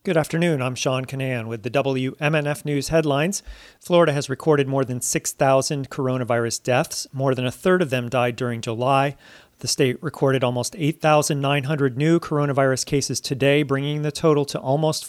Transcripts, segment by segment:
Good afternoon. I'm Sean Canan with the WMNF News headlines. Florida has recorded more than 6,000 coronavirus deaths. More than a third of them died during July. The state recorded almost 8,900 new coronavirus cases today, bringing the total to almost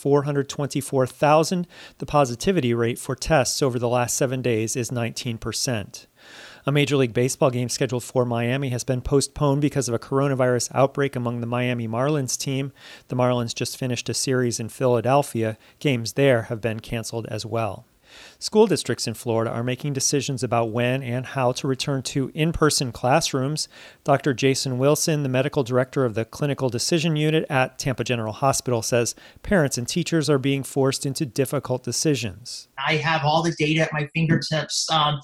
424,000. The positivity rate for tests over the last 7 days is 19%. A Major League Baseball game scheduled for Miami has been postponed because of a coronavirus outbreak among the Miami Marlins team. The Marlins just finished a series in Philadelphia. Games there have been canceled as well. School districts in Florida are making decisions about when and how to return to in-person classrooms. Dr. Jason Wilson, the medical director of the Clinical Decision Unit at Tampa General Hospital, says parents and teachers are being forced into difficult decisions. I have all the data at my fingertips.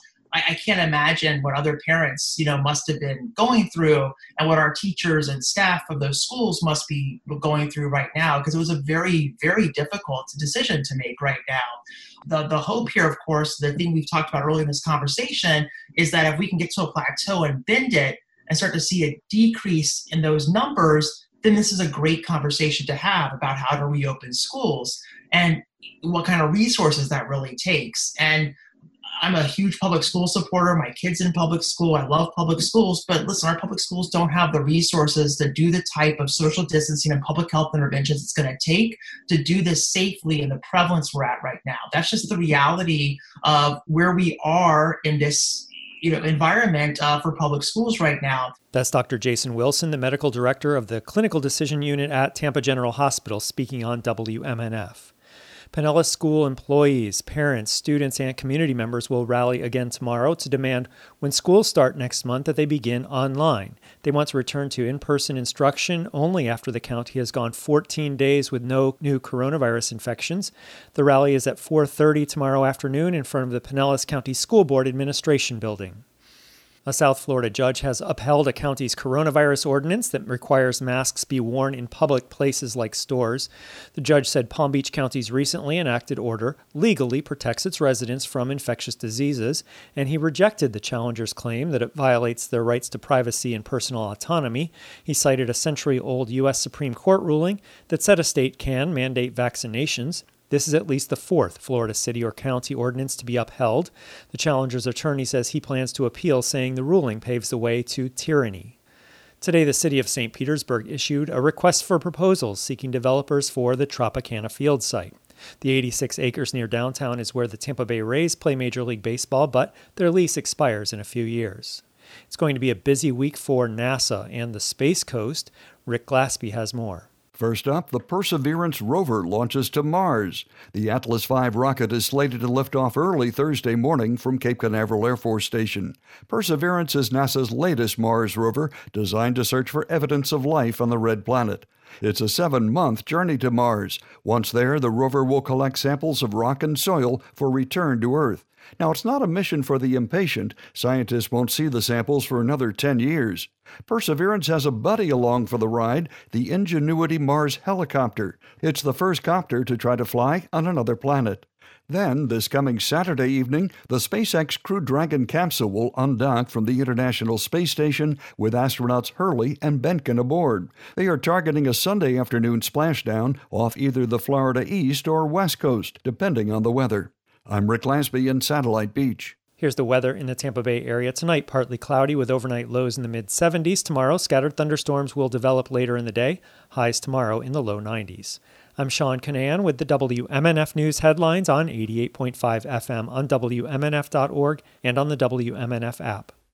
I can't imagine what other parents, must have been going through and what our teachers and staff of those schools must be going through right now, because it was a very, very difficult decision to make right now. The hope here, of course, the thing we've talked about earlier in this conversation, is that if we can get to a plateau and bend it and start to see a decrease in those numbers, then this is a great conversation to have about how to reopen schools and what kind of resources that really takes. And I'm a huge public school supporter. My kid's in public school. I love public schools. But listen, our public schools don't have the resources to do the type of social distancing and public health interventions it's going to take to do this safely in the prevalence we're at right now. That's just the reality of where we are in this environment for public schools right now. That's Dr. Jason Wilson, the medical director of the Clinical Decision Unit at Tampa General Hospital, speaking on WMNF. Pinellas School employees, parents, students, and community members will rally again tomorrow to demand when schools start next month that they begin online. They want to return to in-person instruction only after the county has gone 14 days with no new coronavirus infections. The rally is at 4:30 tomorrow afternoon in front of the Pinellas County School Board Administration Building. A South Florida judge has upheld a county's coronavirus ordinance that requires masks be worn in public places like stores. The judge said Palm Beach County's recently enacted order legally protects its residents from infectious diseases, and he rejected the challenger's claim that it violates their rights to privacy and personal autonomy. He cited a century-old U.S. Supreme Court ruling that said a state can mandate vaccinations. This is at least the fourth Florida city or county ordinance to be upheld. The challenger's attorney says he plans to appeal, saying the ruling paves the way to tyranny. Today, the city of St. Petersburg issued a request for proposals seeking developers for the Tropicana Field site. The 86 acres near downtown is where the Tampa Bay Rays play Major League Baseball, but their lease expires in a few years. It's going to be a busy week for NASA and the Space Coast. Rick Glaspie has more. First up, the Perseverance rover launches to Mars. The Atlas V rocket is slated to lift off early Thursday morning from Cape Canaveral Air Force Station. Perseverance is NASA's latest Mars rover, designed to search for evidence of life on the red planet. It's a 7-month journey to Mars. Once there, the rover will collect samples of rock and soil for return to Earth. Now, it's not a mission for the impatient. Scientists won't see the samples for another 10 years. Perseverance has a buddy along for the ride, the Ingenuity Mars helicopter. It's the first copter to try to fly on another planet. Then, this coming Saturday evening, the SpaceX Crew Dragon capsule will undock from the International Space Station with astronauts Hurley and Benkin aboard. They are targeting a Sunday afternoon splashdown off either the Florida East or West Coast, depending on the weather. I'm Rick Glaspie in Satellite Beach. Here's the weather in the Tampa Bay area tonight. Partly cloudy with overnight lows in the mid-70s. Tomorrow, scattered thunderstorms will develop later in the day. Highs tomorrow in the low 90s. I'm Sean Canan with the WMNF News headlines on 88.5 FM on WMNF.org and on the WMNF app.